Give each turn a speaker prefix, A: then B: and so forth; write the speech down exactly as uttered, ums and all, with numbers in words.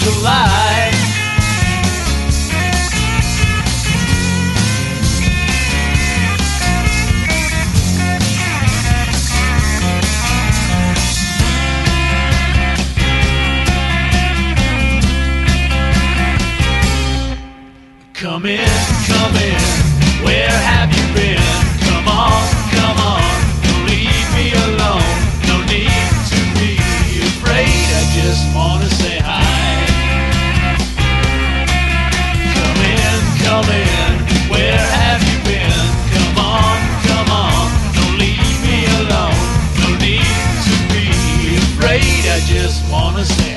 A: July. Come in, come in, where have you been? Come on, come on, don't leave me alone. No need to be afraid, I just wanna say hi. Come in, come in, where have you been? Come on, come on, don't leave me alone. No need to be afraid, I just wanna say hi.